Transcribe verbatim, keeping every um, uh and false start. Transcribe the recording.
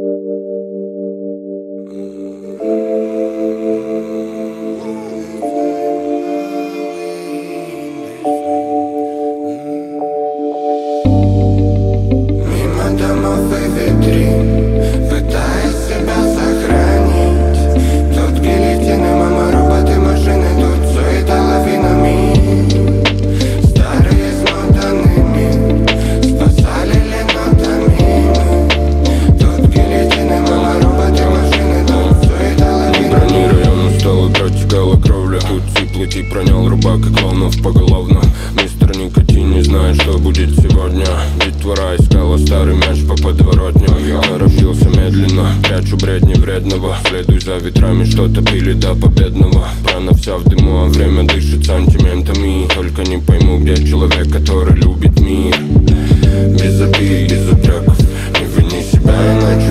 Пронял рубак и клоунов поголовно. Мистер Никотин не знает, что будет сегодня. Детвора искала старый мяч по подворотню. Торопился медленно, прячу бредни вредного. Следуй за ветрами, что-то пили до победного. Прана вся в дыму, а время дышит сантиментами. Только не пойму, где человек, который любит мир. Без обид, без упреков, не вини себя иначе.